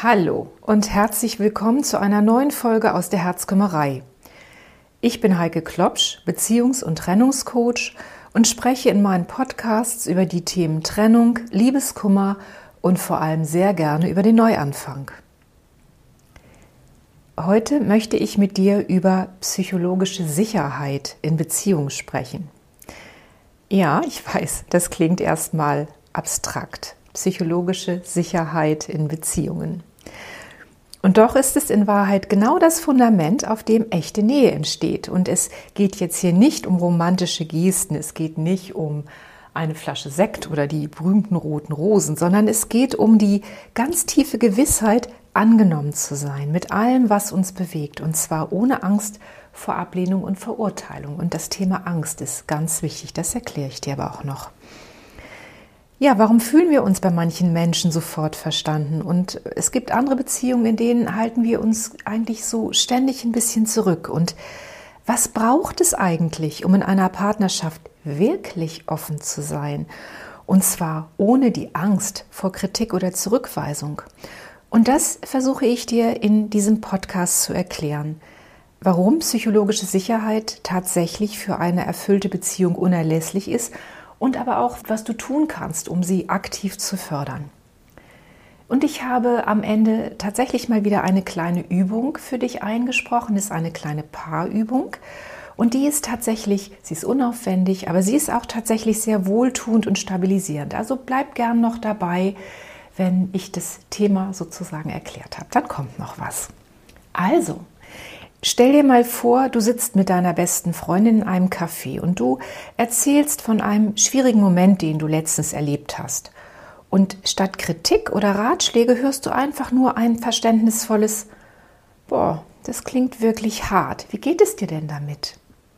Hallo und herzlich willkommen zu einer neuen Folge aus der Herzkümmerei. Ich bin Heike Klopsch, Beziehungs- und Trennungscoach und spreche in meinen Podcasts über die Themen Trennung, Liebeskummer und vor allem sehr gerne über den Neuanfang. Heute möchte ich mit dir über psychologische Sicherheit in Beziehungen sprechen. Ja, ich weiß, das klingt erstmal abstrakt. Psychologische Sicherheit in Beziehungen. Und doch ist es in Wahrheit genau das Fundament, auf dem echte Nähe entsteht. Und es geht jetzt hier nicht um romantische Gesten, es geht nicht um eine Flasche Sekt oder die berühmten roten Rosen, sondern es geht um die ganz tiefe Gewissheit, angenommen zu sein mit allem, was uns bewegt. Und zwar ohne Angst vor Ablehnung und Verurteilung. Und das Thema Angst ist ganz wichtig, das erkläre ich dir aber auch noch. Ja, warum fühlen wir uns bei manchen Menschen sofort verstanden? Und es gibt andere Beziehungen, in denen halten wir uns eigentlich so ständig ein bisschen zurück. Und was braucht es eigentlich, um in einer Partnerschaft wirklich offen zu sein? Und zwar ohne die Angst vor Kritik oder Zurückweisung. Und das versuche ich dir in diesem Podcast zu erklären. Warum psychologische Sicherheit tatsächlich für eine erfüllte Beziehung unerlässlich ist und aber auch, was du tun kannst, um sie aktiv zu fördern. Und ich habe am Ende tatsächlich mal wieder eine kleine Übung für dich eingesprochen. Das ist eine kleine Paarübung. Und die ist tatsächlich, sie ist unaufwendig, aber sie ist auch tatsächlich sehr wohltuend und stabilisierend. Also bleib gern noch dabei, wenn ich das Thema sozusagen erklärt habe. Dann kommt noch was. Also, stell dir mal vor, du sitzt mit deiner besten Freundin in einem Café und du erzählst von einem schwierigen Moment, den du letztens erlebt hast. Und statt Kritik oder Ratschläge hörst du einfach nur ein verständnisvolles: Boah, das klingt wirklich hart. Wie geht es dir denn damit?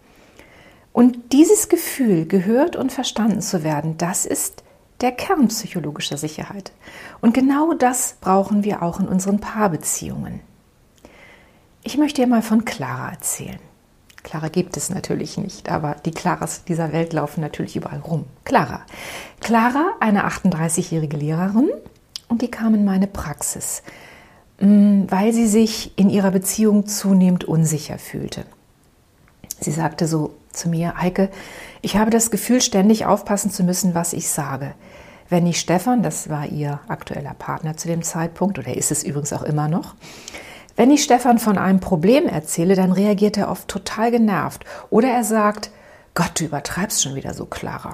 Und dieses Gefühl, gehört und verstanden zu werden, das ist der Kern psychologischer Sicherheit. Und genau das brauchen wir auch in unseren Paarbeziehungen. Ich möchte dir mal von Clara erzählen. Clara gibt es natürlich nicht, aber die Claras dieser Welt laufen natürlich überall rum. Clara, eine 38-jährige Lehrerin, und die kam in meine Praxis, weil sie sich in ihrer Beziehung zunehmend unsicher fühlte. Sie sagte so zu mir: Heike, ich habe das Gefühl, ständig aufpassen zu müssen, was ich sage. Wenn ich Stefan, das war ihr aktueller Partner zu dem Zeitpunkt, oder ist es übrigens auch immer noch, wenn ich Stefan von einem Problem erzähle, dann reagiert er oft total genervt. Oder er sagt: Gott, du übertreibst schon wieder so, Clara.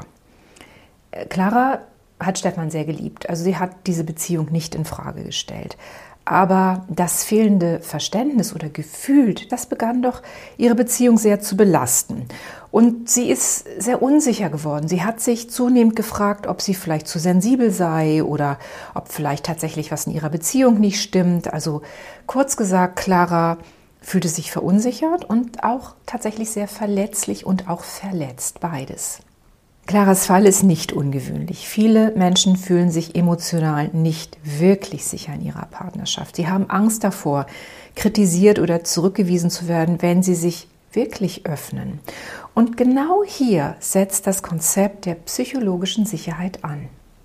Clara hat Stefan sehr geliebt. Also sie hat diese Beziehung nicht in Frage gestellt. Aber das fehlende Verständnis oder Gefühl, das begann doch ihre Beziehung sehr zu belasten. Und sie ist sehr unsicher geworden. Sie hat sich zunehmend gefragt, ob sie vielleicht zu sensibel sei oder ob vielleicht tatsächlich was in ihrer Beziehung nicht stimmt. Also kurz gesagt, Clara fühlte sich verunsichert und auch tatsächlich sehr verletzlich und auch verletzt, beides. Claras Fall ist nicht ungewöhnlich. Viele Menschen fühlen sich emotional nicht wirklich sicher in ihrer Partnerschaft. Sie haben Angst davor, kritisiert oder zurückgewiesen zu werden, wenn sie sich wirklich öffnen. Und genau hier setzt das Konzept der psychologischen Sicherheit an.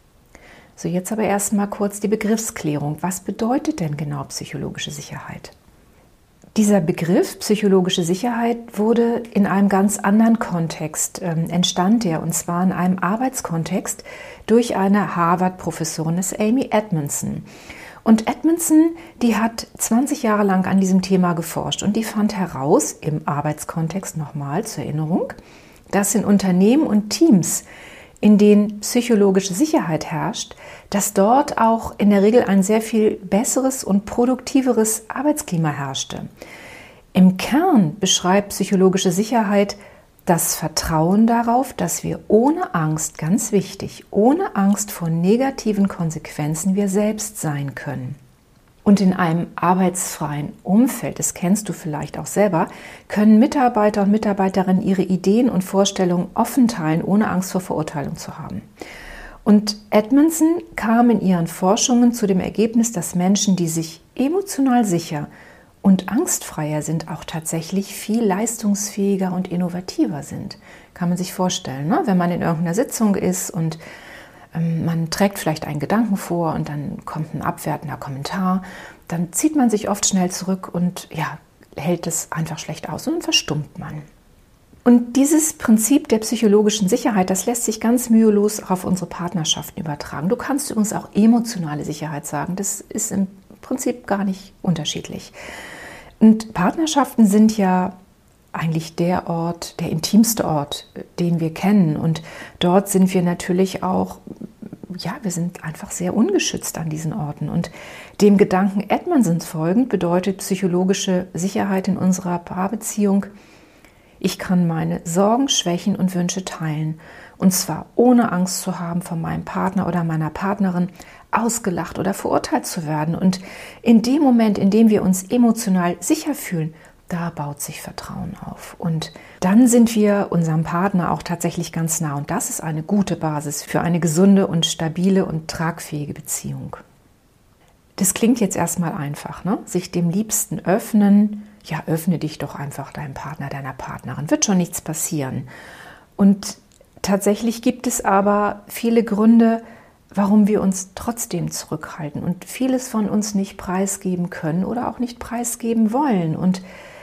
So, jetzt aber erstmal kurz die Begriffsklärung. Was bedeutet denn genau psychologische Sicherheit? Dieser Begriff psychologische Sicherheit wurde in einem ganz anderen Kontext, entstand er, und zwar in einem Arbeitskontext durch eine Harvard-Professorin, das ist Amy Edmondson. Und Edmondson, die hat 20 Jahre lang an diesem Thema geforscht und die fand heraus, im Arbeitskontext nochmal zur Erinnerung, dass in Unternehmen und Teams, in denen psychologische Sicherheit herrscht, dass dort auch in der Regel ein sehr viel besseres und produktiveres Arbeitsklima herrschte. Im Kern beschreibt psychologische Sicherheit das Vertrauen darauf, dass wir ohne Angst, ganz wichtig, ohne Angst vor negativen Konsequenzen wir selbst sein können. Und in einem arbeitsfreien Umfeld, das kennst du vielleicht auch selber, können Mitarbeiter und Mitarbeiterinnen ihre Ideen und Vorstellungen offen teilen, ohne Angst vor Verurteilung zu haben. Und Edmondson kam in ihren Forschungen zu dem Ergebnis, dass Menschen, die sich emotional sicher und angstfreier sind, auch tatsächlich viel leistungsfähiger und innovativer sind. Kann man sich vorstellen, ne? Wenn man in irgendeiner Sitzung ist und Man trägt vielleicht einen Gedanken vor und dann kommt ein abwertender Kommentar. Dann zieht man sich oft schnell zurück und hält es einfach schlecht aus und dann verstummt man. Und dieses Prinzip der psychologischen Sicherheit, das lässt sich ganz mühelos auch auf unsere Partnerschaften übertragen. Du kannst übrigens auch emotionale Sicherheit sagen. Das ist im Prinzip gar nicht unterschiedlich. Und Partnerschaften sind ja eigentlich der Ort, der intimste Ort, den wir kennen. Und dort sind wir natürlich auch, wir sind einfach sehr ungeschützt an diesen Orten. Und dem Gedanken Edmondsons folgend bedeutet psychologische Sicherheit in unserer Paarbeziehung: Ich kann meine Sorgen, Schwächen und Wünsche teilen. Und zwar ohne Angst zu haben, von meinem Partner oder meiner Partnerin ausgelacht oder verurteilt zu werden. Und in dem Moment, in dem wir uns emotional sicher fühlen, da baut sich Vertrauen auf. Und dann sind wir unserem Partner auch tatsächlich ganz nah. Und das ist eine gute Basis für eine gesunde und stabile und tragfähige Beziehung. Das klingt jetzt erstmal einfach, ne? Sich dem Liebsten öffnen. Ja, öffne dich doch einfach deinem Partner, deiner Partnerin. Wird schon nichts passieren. Und tatsächlich gibt es aber viele Gründe, warum wir uns trotzdem zurückhalten und vieles von uns nicht preisgeben können oder auch nicht preisgeben wollen. Und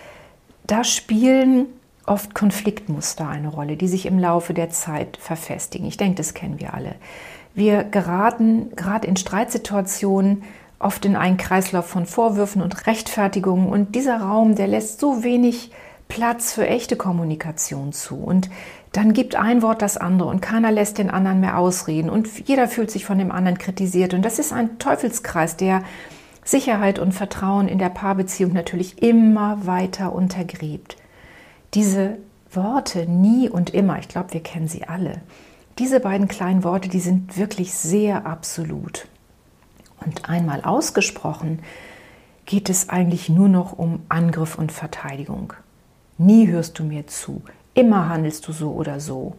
da spielen oft Konfliktmuster eine Rolle, die sich im Laufe der Zeit verfestigen. Ich denke, das kennen wir alle. Wir geraten gerade in Streitsituationen oft in einen Kreislauf von Vorwürfen und Rechtfertigungen. Und dieser Raum, der lässt so wenig Platz für echte Kommunikation zu. Und dann gibt ein Wort das andere und keiner lässt den anderen mehr ausreden. Und jeder fühlt sich von dem anderen kritisiert. Und das ist ein Teufelskreis, der Sicherheit und Vertrauen in der Paarbeziehung natürlich immer weiter untergräbt. Diese Worte nie und immer, ich glaube, wir kennen sie alle. Diese beiden kleinen Worte, die sind wirklich sehr absolut. Und einmal ausgesprochen, geht es eigentlich nur noch um Angriff und Verteidigung. Nie hörst du mir zu, immer handelst du so oder so.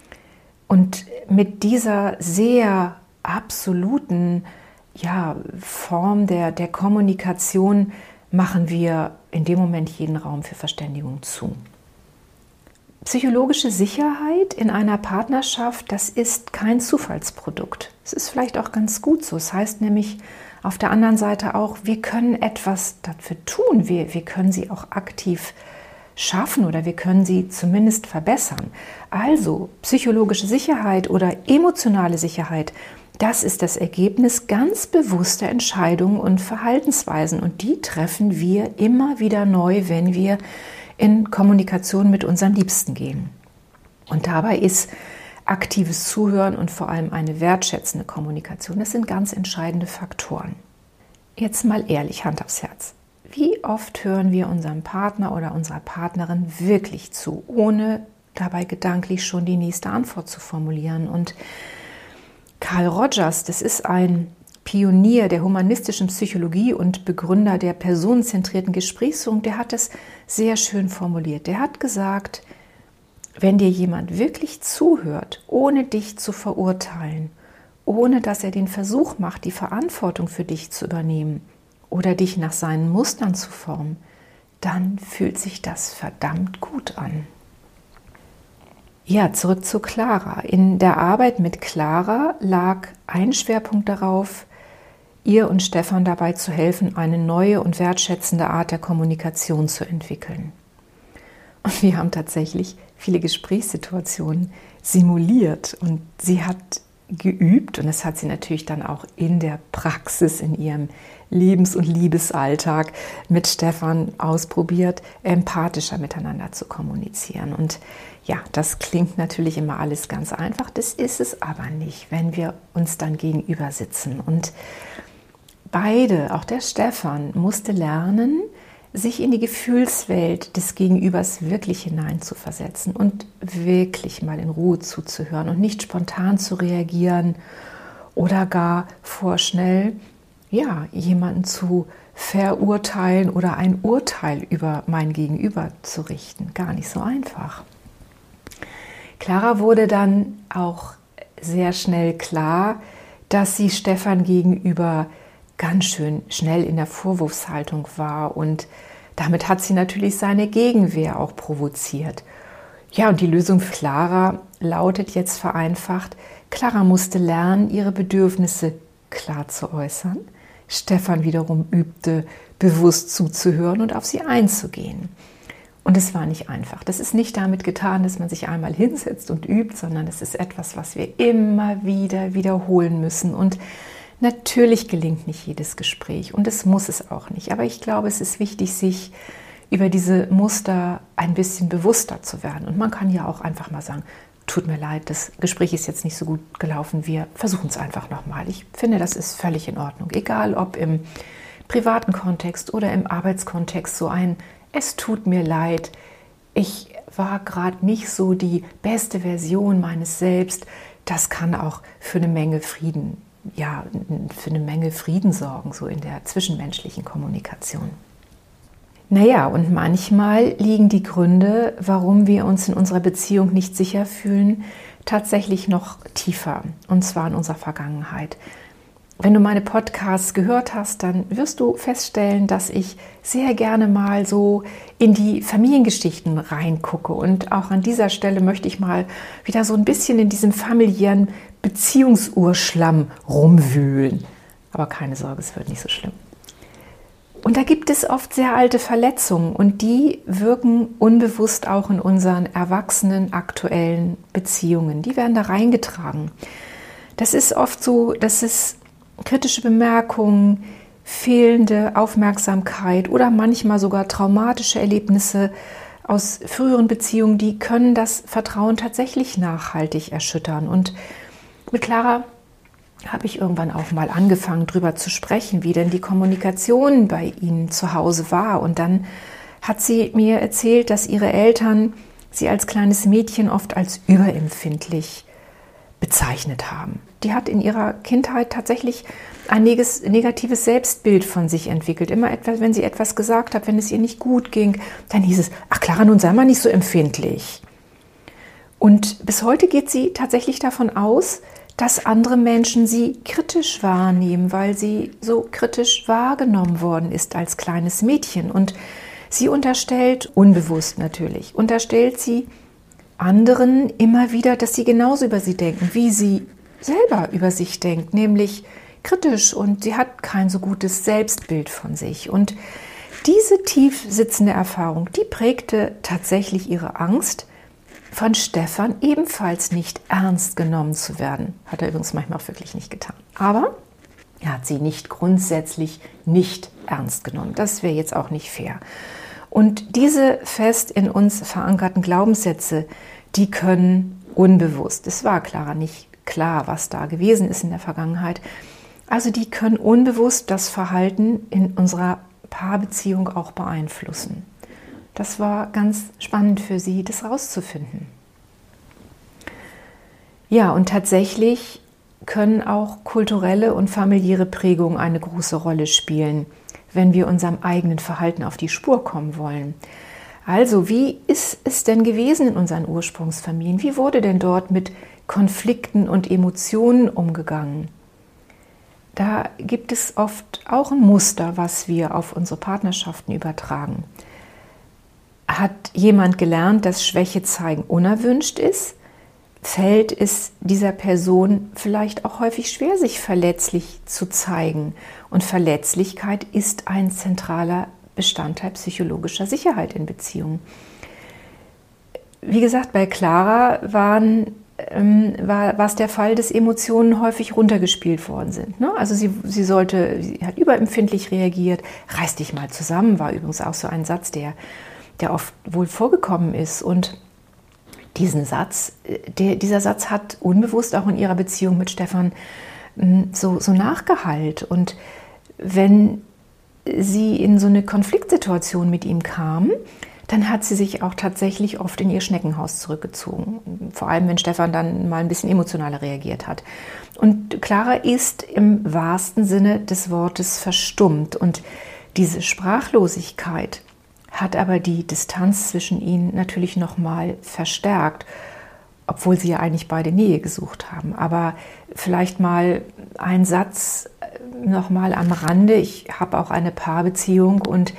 Und mit dieser sehr absoluten Form der Kommunikation machen wir in dem Moment jeden Raum für Verständigung zu. Psychologische Sicherheit in einer Partnerschaft, das ist kein Zufallsprodukt. Es ist vielleicht auch ganz gut so. Es heißt nämlich auf der anderen Seite auch, wir können etwas dafür tun. Wir können sie auch aktiv schaffen oder wir können sie zumindest verbessern. Also psychologische Sicherheit oder emotionale Sicherheit, das ist das Ergebnis ganz bewusster Entscheidungen und Verhaltensweisen. Und die treffen wir immer wieder neu, wenn wir in Kommunikation mit unserem Liebsten gehen. Und dabei ist aktives Zuhören und vor allem eine wertschätzende Kommunikation, das sind ganz entscheidende Faktoren. Jetzt mal ehrlich, Hand aufs Herz. Wie oft hören wir unserem Partner oder unserer Partnerin wirklich zu, ohne dabei gedanklich schon die nächste Antwort zu formulieren? Und Carl Rogers, das ist ein Pionier der humanistischen Psychologie und Begründer der personenzentrierten Gesprächsführung, der hat es sehr schön formuliert. Der hat gesagt, wenn dir jemand wirklich zuhört, ohne dich zu verurteilen, ohne dass er den Versuch macht, die Verantwortung für dich zu übernehmen oder dich nach seinen Mustern zu formen, dann fühlt sich das verdammt gut an. Ja, zurück zu Clara. In der Arbeit mit Clara lag ein Schwerpunkt darauf, ihr und Stefan dabei zu helfen, eine neue und wertschätzende Art der Kommunikation zu entwickeln. Und wir haben tatsächlich viele Gesprächssituationen simuliert und sie hat geübt und das hat sie natürlich dann auch in der Praxis, in ihrem Lebens- und Liebesalltag mit Stefan ausprobiert, empathischer miteinander zu kommunizieren. Und ja, das klingt natürlich immer alles ganz einfach, das ist es aber nicht, wenn wir uns dann gegenüber sitzen. Und beide, auch der Stefan, musste lernen, sich in die Gefühlswelt des Gegenübers wirklich hineinzuversetzen und wirklich mal in Ruhe zuzuhören und nicht spontan zu reagieren oder gar vorschnell jemanden zu verurteilen oder ein Urteil über mein Gegenüber zu richten. Gar nicht so einfach. Clara wurde dann auch sehr schnell klar, dass sie Stefan gegenüber ganz schön schnell in der Vorwurfshaltung war und damit hat sie natürlich seine Gegenwehr auch provoziert. Ja, und die Lösung für Clara lautet jetzt vereinfacht, Clara musste lernen, ihre Bedürfnisse klar zu äußern. Stefan wiederum übte, bewusst zuzuhören und auf sie einzugehen. Und es war nicht einfach. Das ist nicht damit getan, dass man sich einmal hinsetzt und übt, sondern es ist etwas, was wir immer wieder wiederholen müssen. Und natürlich gelingt nicht jedes Gespräch und es muss es auch nicht. Aber ich glaube, es ist wichtig, sich über diese Muster ein bisschen bewusster zu werden. Und man kann ja auch einfach mal sagen, tut mir leid, das Gespräch ist jetzt nicht so gut gelaufen, wir versuchen es einfach nochmal. Ich finde, das ist völlig in Ordnung. Egal ob im privaten Kontext oder im Arbeitskontext, so ein es tut mir leid, ich war gerade nicht so die beste Version meines Selbst. Das kann auch für eine Menge Frieden, sorgen, so in der zwischenmenschlichen Kommunikation. Naja, und manchmal liegen die Gründe, warum wir uns in unserer Beziehung nicht sicher fühlen, tatsächlich noch tiefer, und zwar in unserer Vergangenheit. Wenn du meine Podcasts gehört hast, dann wirst du feststellen, dass ich sehr gerne mal so in die Familiengeschichten reingucke. Und auch an dieser Stelle möchte ich mal wieder so ein bisschen in diesem familiären Beziehungsurschlamm rumwühlen. Aber keine Sorge, es wird nicht so schlimm. Und da gibt es oft sehr alte Verletzungen und die wirken unbewusst auch in unseren erwachsenen aktuellen Beziehungen. Die werden da reingetragen. Das ist oft so, dass es kritische Bemerkungen, fehlende Aufmerksamkeit oder manchmal sogar traumatische Erlebnisse aus früheren Beziehungen, die können das Vertrauen tatsächlich nachhaltig erschüttern. Und mit Clara habe ich irgendwann auch mal angefangen, darüber zu sprechen, wie denn die Kommunikation bei ihnen zu Hause war. Und dann hat sie mir erzählt, dass ihre Eltern sie als kleines Mädchen oft als überempfindlich bezeichnet haben. Die hat in ihrer Kindheit tatsächlich ein negatives Selbstbild von sich entwickelt. Immer etwas, wenn sie etwas gesagt hat, wenn es ihr nicht gut ging, dann hieß es, ach Clara, nun sei mal nicht so empfindlich. Und bis heute geht sie tatsächlich davon aus, dass andere Menschen sie kritisch wahrnehmen, weil sie so kritisch wahrgenommen worden ist als kleines Mädchen. Und sie unterstellt, unbewusst natürlich, unterstellt sie anderen immer wieder, dass sie genauso über sie denken, wie sie selber über sich denkt, nämlich kritisch, und sie hat kein so gutes Selbstbild von sich. Und diese tief sitzende Erfahrung, die prägte tatsächlich ihre Angst, von Stefan ebenfalls nicht ernst genommen zu werden. Hat er übrigens manchmal auch wirklich nicht getan. Aber er hat sie nicht grundsätzlich nicht ernst genommen. Das wäre jetzt auch nicht fair. Und diese fest in uns verankerten Glaubenssätze, die können unbewusst, es war Clara nicht klar, was da gewesen ist in der Vergangenheit, also die können unbewusst das Verhalten in unserer Paarbeziehung auch beeinflussen. Das war ganz spannend für sie, das rauszufinden. Ja, und tatsächlich können auch kulturelle und familiäre Prägungen eine große Rolle spielen, wenn wir unserem eigenen Verhalten auf die Spur kommen wollen. Also, wie ist es denn gewesen in unseren Ursprungsfamilien? Wie wurde denn dort mit Konflikten und Emotionen umgegangen? Da gibt es oft auch ein Muster, was wir auf unsere Partnerschaften übertragen. Hat jemand gelernt, dass Schwäche zeigen unerwünscht ist? Fällt es dieser Person vielleicht auch häufig schwer, sich verletzlich zu zeigen? Und Verletzlichkeit ist ein zentraler Bestandteil psychologischer Sicherheit in Beziehungen. Wie gesagt, bei Clara war es der Fall, dass Emotionen häufig runtergespielt worden sind. Also sie hat überempfindlich reagiert. Reiß dich mal zusammen, war übrigens auch so ein Satz, der oft wohl vorgekommen ist. Und dieser Satz hat unbewusst auch in ihrer Beziehung mit Stefan so nachgehallt. Und wenn sie in so eine Konfliktsituation mit ihm kam, dann hat sie sich auch tatsächlich oft in ihr Schneckenhaus zurückgezogen. Vor allem, wenn Stefan dann mal ein bisschen emotionaler reagiert hat. Und Clara ist im wahrsten Sinne des Wortes verstummt. Und diese Sprachlosigkeit hat aber die Distanz zwischen ihnen natürlich nochmal verstärkt, obwohl sie ja eigentlich beide Nähe gesucht haben. Aber vielleicht mal ein Satz nochmal am Rande. Ich habe auch eine Paarbeziehung und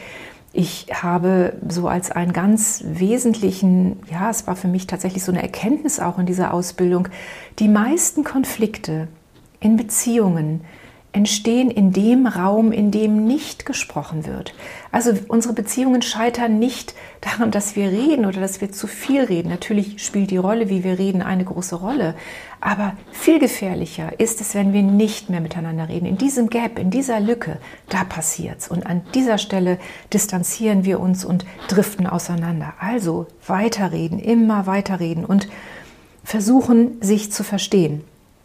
Ich habe so als einen ganz wesentlichen, ja, es war für mich tatsächlich so eine Erkenntnis auch in dieser Ausbildung, die meisten Konflikte in Beziehungen entstehen in dem Raum, in dem nicht gesprochen wird. Also unsere Beziehungen scheitern nicht daran, dass wir reden oder dass wir zu viel reden. Natürlich spielt die Rolle, wie wir reden, eine große Rolle. Aber viel gefährlicher ist es, wenn wir nicht mehr miteinander reden. In diesem Gap, in dieser Lücke, da passiert's. Und an dieser Stelle distanzieren wir uns und driften auseinander. Also weiterreden, immer weiterreden und versuchen, sich zu verstehen.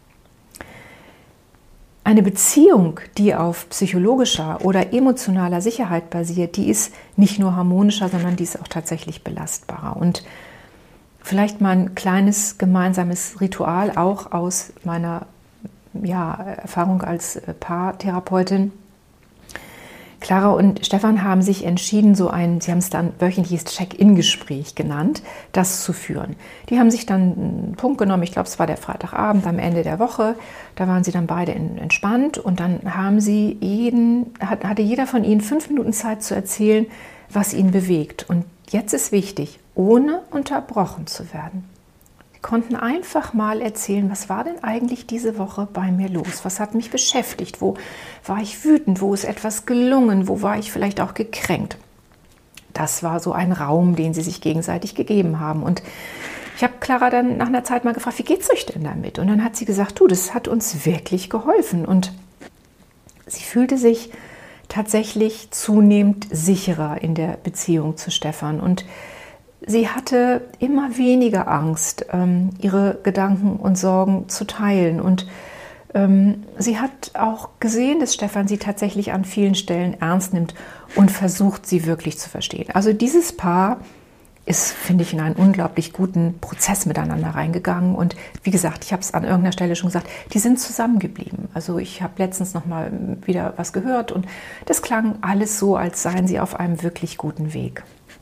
Eine Beziehung, die auf psychologischer oder emotionaler Sicherheit basiert, die ist nicht nur harmonischer, sondern die ist auch tatsächlich belastbarer. Und vielleicht mal ein kleines gemeinsames Ritual auch aus meiner Erfahrung als Paartherapeutin. Clara und Stefan haben sich entschieden, sie haben es dann wöchentliches Check-in-Gespräch genannt, das zu führen. Die haben sich dann einen Punkt genommen, ich glaube, es war der Freitagabend am Ende der Woche, da waren sie dann beide entspannt und dann hatte jeder von ihnen 5 Minuten Zeit zu erzählen, was ihn bewegt. Und jetzt ist wichtig, ohne unterbrochen zu werden. Sie konnten einfach mal erzählen, was war denn eigentlich diese Woche bei mir los? Was hat mich beschäftigt? Wo war ich wütend? Wo ist etwas gelungen? Wo war ich vielleicht auch gekränkt? Das war so ein Raum, den sie sich gegenseitig gegeben haben. Und ich habe Clara dann nach einer Zeit mal gefragt, wie geht's euch denn damit? Und dann hat sie gesagt, das hat uns wirklich geholfen. Und sie fühlte sich tatsächlich zunehmend sicherer in der Beziehung zu Stefan. Und sie hatte immer weniger Angst, ihre Gedanken und Sorgen zu teilen. Und sie hat auch gesehen, dass Stefan sie tatsächlich an vielen Stellen ernst nimmt und versucht, sie wirklich zu verstehen. Also dieses Paar ist, finde ich, in einen unglaublich guten Prozess miteinander reingegangen. Und wie gesagt, ich habe es an irgendeiner Stelle schon gesagt, die sind zusammengeblieben. Also ich habe letztens noch mal wieder was gehört und das klang alles so, als seien sie auf einem wirklich guten Weg.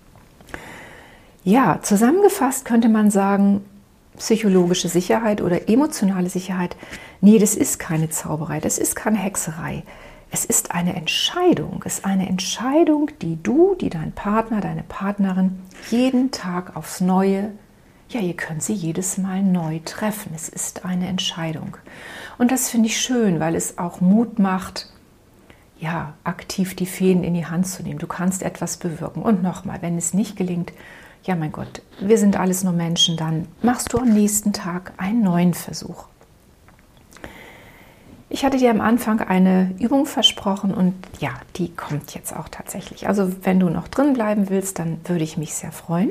Ja, zusammengefasst könnte man sagen, psychologische Sicherheit oder emotionale Sicherheit, nee, das ist keine Zauberei, das ist keine Hexerei. Es ist eine Entscheidung. Es ist eine Entscheidung, die dein Partner, deine Partnerin jeden Tag aufs Neue, ja, ihr könnt sie jedes Mal neu treffen. Es ist eine Entscheidung. Und das finde ich schön, weil es auch Mut macht, ja, aktiv die Fäden in die Hand zu nehmen. Du kannst etwas bewirken. Und nochmal, wenn es nicht gelingt, ja, mein Gott, wir sind alles nur Menschen, dann machst du am nächsten Tag einen neuen Versuch. Ich hatte dir am Anfang eine Übung versprochen und ja, die kommt jetzt auch tatsächlich. Also wenn du noch drin bleiben willst, dann würde ich mich sehr freuen.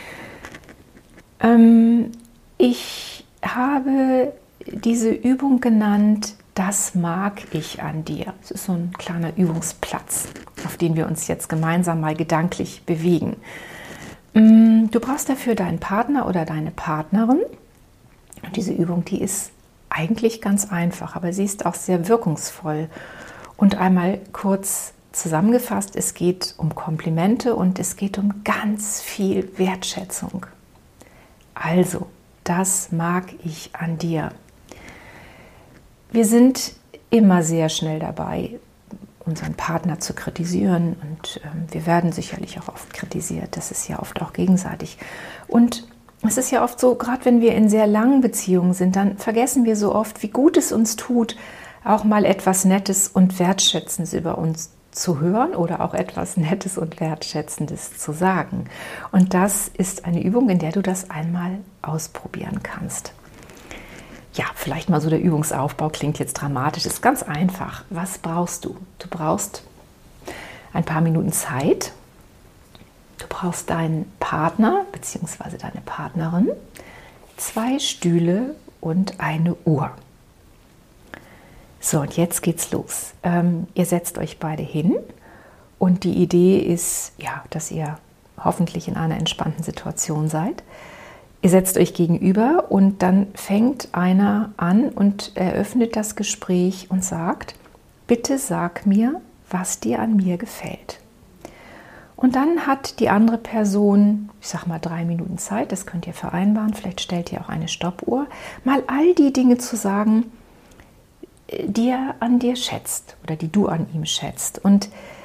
Ich habe diese Übung genannt, das mag ich an dir. Es ist so ein kleiner Übungsplatz, auf den wir uns jetzt gemeinsam mal gedanklich bewegen. Du brauchst dafür deinen Partner oder deine Partnerin. Und diese Übung, die ist eigentlich ganz einfach, aber sie ist auch sehr wirkungsvoll. Und einmal kurz zusammengefasst, es geht um Komplimente und es geht um ganz viel Wertschätzung. Also, das mag ich an dir. Wir sind immer sehr schnell dabei, unseren Partner zu kritisieren und wir werden sicherlich auch oft kritisiert. Das ist ja oft auch gegenseitig. Und es ist ja oft so, gerade wenn wir in sehr langen Beziehungen sind, dann vergessen wir so oft, wie gut es uns tut, auch mal etwas Nettes und Wertschätzendes über uns zu hören oder auch etwas Nettes und Wertschätzendes zu sagen. Und das ist eine Übung, in der du das einmal ausprobieren kannst. Ja, vielleicht mal so der Übungsaufbau, klingt jetzt dramatisch, ist ganz einfach. Was brauchst du? Du brauchst ein paar Minuten Zeit. Du brauchst deinen Partner bzw. deine Partnerin, 2 Stühle und eine Uhr. So, und jetzt geht's los. Ihr setzt euch beide hin und die Idee ist, ja, dass ihr hoffentlich in einer entspannten Situation seid. Ihr setzt euch gegenüber und dann fängt einer an und eröffnet das Gespräch und sagt, bitte sag mir, was dir an mir gefällt. Und dann hat die andere Person, ich sag mal 3 Minuten Zeit, das könnt ihr vereinbaren, vielleicht stellt ihr auch eine Stoppuhr, mal all die Dinge zu sagen, die er an dir schätzt oder die du an ihm schätzt. Und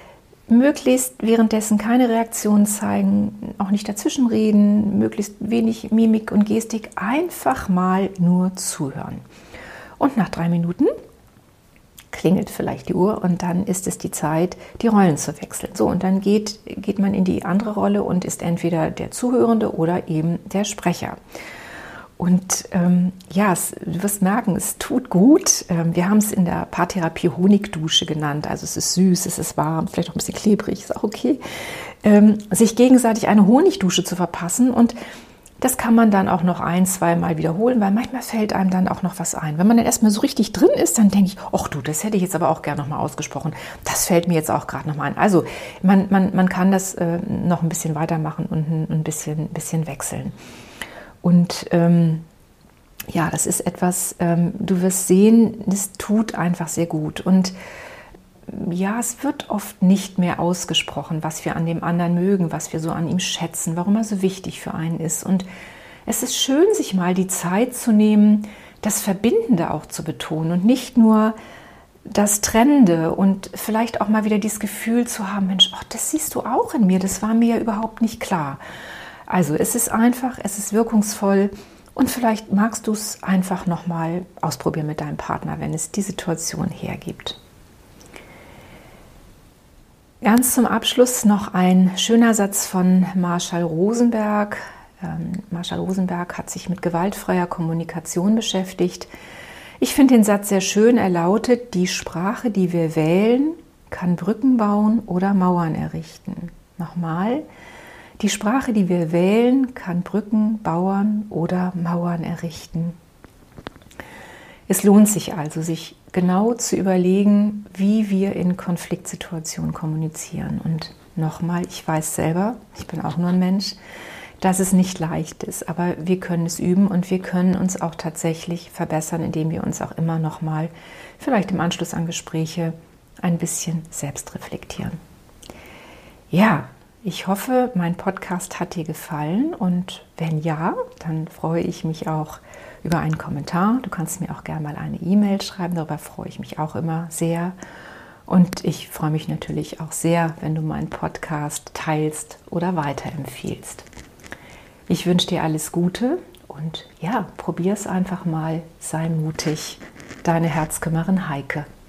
möglichst währenddessen keine Reaktion zeigen, auch nicht dazwischenreden, möglichst wenig Mimik und Gestik, einfach mal nur zuhören. Und nach 3 Minuten klingelt vielleicht die Uhr und dann ist es die Zeit, die Rollen zu wechseln. So, und dann geht man in die andere Rolle und ist entweder der Zuhörende oder eben der Sprecher. Und du wirst merken, es tut gut. Wir haben es in der Paartherapie Honigdusche genannt. Also es ist süß, es ist warm, vielleicht auch ein bisschen klebrig, ist auch okay. Sich gegenseitig eine Honigdusche zu verpassen, und das kann man dann auch noch 1-2 Mal wiederholen, weil manchmal fällt einem dann auch noch was ein. Wenn man dann erstmal so richtig drin ist, dann denke ich, ach du, das hätte ich jetzt aber auch gerne nochmal ausgesprochen. Das fällt mir jetzt auch gerade nochmal ein. Also man kann das noch ein bisschen weitermachen und ein bisschen wechseln. Und das ist etwas, du wirst sehen, es tut einfach sehr gut. Und ja, es wird oft nicht mehr ausgesprochen, was wir an dem anderen mögen, was wir so an ihm schätzen, warum er so wichtig für einen ist. Und es ist schön, sich mal die Zeit zu nehmen, das Verbindende auch zu betonen und nicht nur das Trennende, und vielleicht auch mal wieder dieses Gefühl zu haben, Mensch, das siehst du auch in mir, das war mir ja überhaupt nicht klar. Also es ist einfach, es ist wirkungsvoll, und vielleicht magst du es einfach nochmal ausprobieren mit deinem Partner, wenn es die Situation hergibt. Ganz zum Abschluss noch ein schöner Satz von Marshall Rosenberg. Marshall Rosenberg hat sich mit gewaltfreier Kommunikation beschäftigt. Ich finde den Satz sehr schön. Er lautet: Die Sprache, die wir wählen, kann Brücken bauen oder Mauern errichten. Nochmal: Die Sprache, die wir wählen, kann Brücken bauen oder Mauern errichten. Es lohnt sich also, sich genau zu überlegen, wie wir in Konfliktsituationen kommunizieren. Und nochmal, ich weiß selber, ich bin auch nur ein Mensch, dass es nicht leicht ist, aber wir können es üben und wir können uns auch tatsächlich verbessern, indem wir uns auch immer nochmal, vielleicht im Anschluss an Gespräche, ein bisschen selbst reflektieren. Ja, ich hoffe, mein Podcast hat dir gefallen, und wenn ja, dann freue ich mich auch über einen Kommentar. Du kannst mir auch gerne mal eine E-Mail schreiben, darüber freue ich mich auch immer sehr. Und ich freue mich natürlich auch sehr, wenn du meinen Podcast teilst oder weiterempfiehlst. Ich wünsche dir alles Gute und ja, probier es einfach mal, sei mutig. Deine Herzkümmerin Heike.